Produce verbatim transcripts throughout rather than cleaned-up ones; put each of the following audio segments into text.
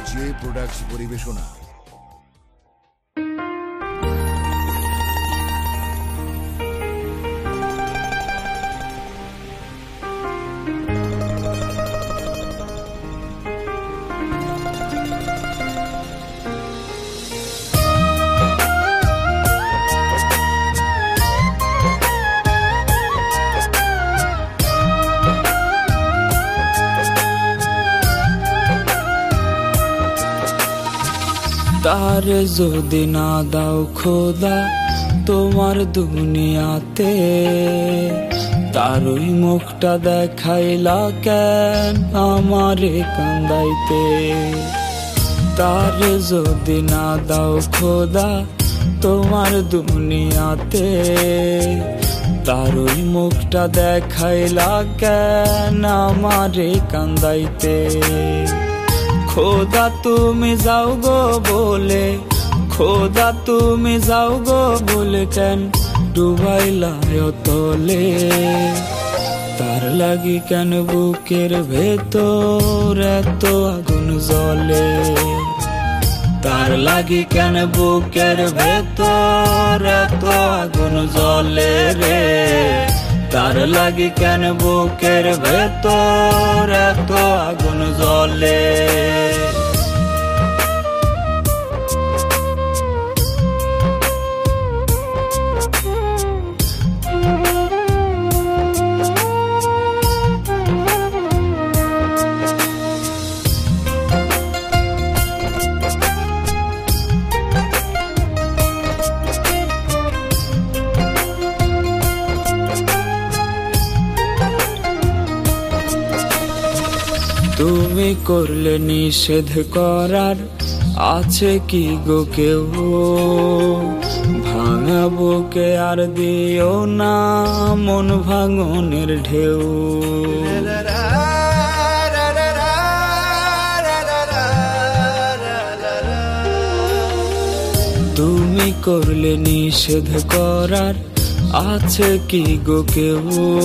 J products পরিবেশনা। তারে যদি না দাও খোদা তোমার দুনিয়াতে, তারই মুখটা দেখাইলা কেন আমারে কান্দাইতে। তারে যদি না দাও খোদা তোমার দুনিয়াতে, তারই মুখটা দেখাইলা কেন আমারে কান্দাইতে। খোদা তুমি যাও গো বলে, খোদা তুমি যাও গো বলে কেন ডুবাইলা তলে। তার লাগি কেন বুকের ভেতর এত আগুন জ্বলে। তার লাগি কেন বুকের ভেতর এত আগুন জ্বলে রে। তার লাগি কেন বুকের ভেতর এত আগুন জ্বলে। তুমি করলে নিষেধ করার আছে কি গো কেউ। ভাঙা বুকে আর দিও না মন ভাঙনের ঢেউ। তুমি করলে নিষেধ করার আছে কি গো কেউ।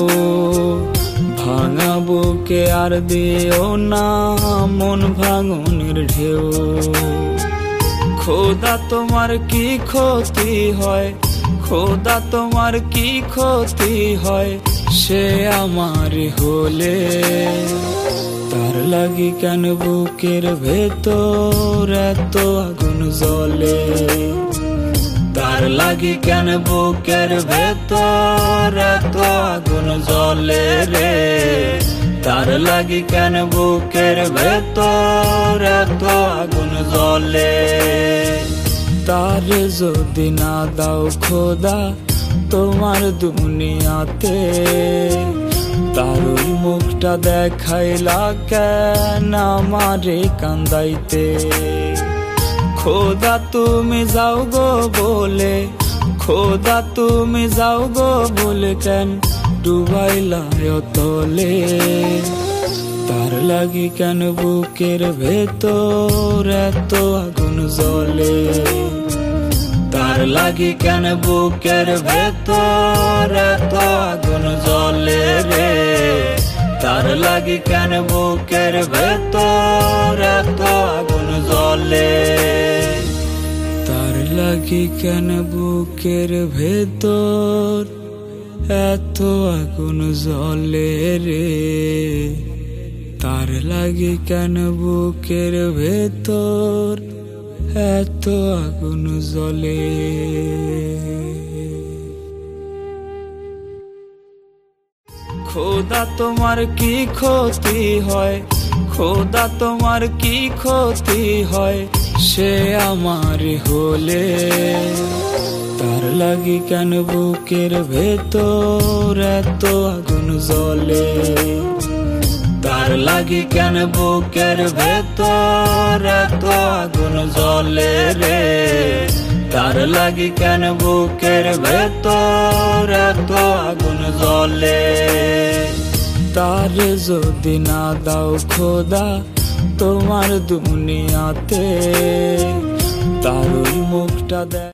ভাঙা বুকে আর দিও না মন ভাঙনের ঢেউ। খোদা তোমার কি ক্ষতি হয়, খোদা তোমার কি ক্ষতি হয় সে আমার হলে। তার লাগি কেন বুকের ভেতর এত আগুন জ্বলে। তার লাগি কেন বুকের ভেতর এত আগুন জ্বলে রে। তার লাগি কেন বুকের ভেতর এত আগুন জ্বলে। তারে যদি না দাও খোদা তোমার দুনিয়াতে, তারই মুখটা দেখাইলা কেন আমারে কান্দাইতে। খোদা তুমি যাও গো বলে, খোদা তুমি যাও গো বলে কেন ডুবাইলা তলে। তার লাগি কেন বুকের ভেতর এত আগুন জ্বলে। তার লাগি কেন বুকের ভেতর এত আগুন জ্বলে রে। তার লাগি কেন বুকের ভেতর এত আগুন জ্বলে। তার লাগি কেন বুকের ভেতর এত আগুন জ্বলে রে। তার লাগি কেন বুকের ভেতর এত আগুন জ্বলে। খোদা তোমার কি ক্ষতি হয়, খোদা তোমার কি ক্ষতি হয় সে আমার হলে। তার লাগি কেন বুকের ভেতর এত আগুন জ্বলে। তার লাগি কেন বুকের ভেতর এত আগুন জ্বলে রে। তার লাগি কেন বুকের ভেতর এত আগুন জ্বলে। তারে যদি না দাও খোদা তোমার দুনিয়াতে, তারই মুখটা দেখ।